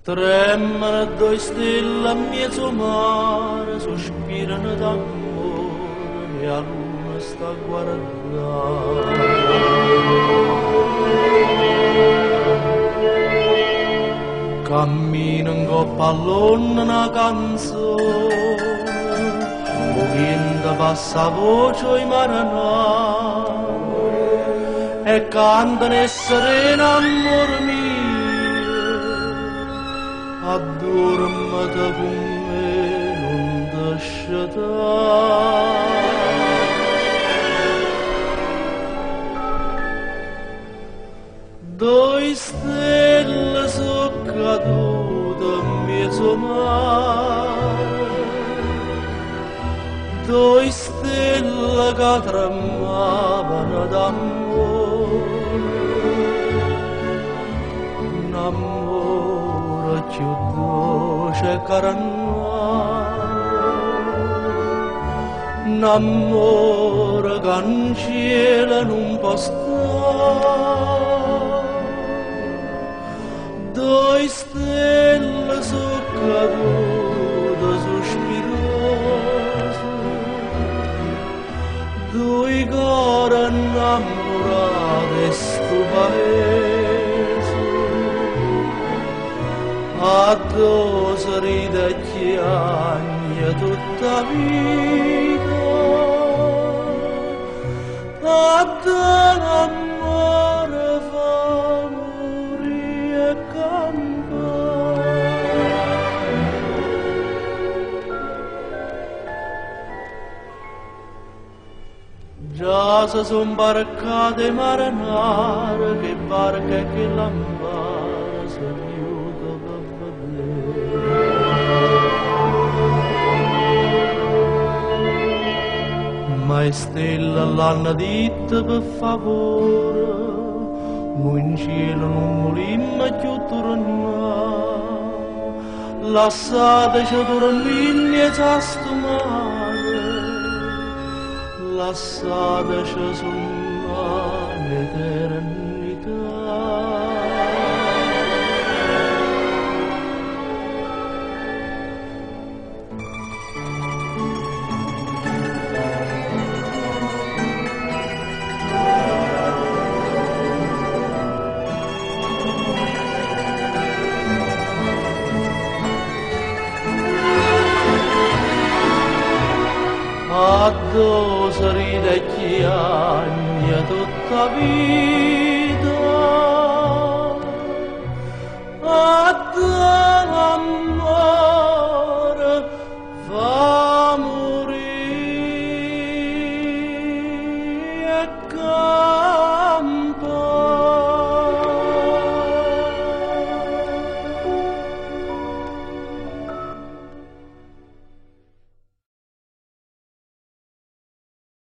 Tremano due stelle a mezzo mare, sospirano d'amore e la luna sta a guardare. Cammino in coppa all'onna una canzone, muovendo passa voce i maranà, e cantano e sereno amore mio, addormata con me, non lasciata. Due stelle sono cadute in mezzo mare, due stelle che tremavano d'amore, un amore più dolce che un amore che in cielo non può stare. Due stelle sono cadute sospirose, due cuori innamorati sto paese, addosso ride e chiagna tutta vita, addosso l'amore fa morire e campare. Già si son barcate marinare, che barca e che lampare si aiuta per vedere. Ma stella l'hanno detto per favore, noi in cielo non volimmo più tornare, lasciateci dormire e già stomare, lasciateci sognare l'eternità. Addosso ride e chiagna tutta vita,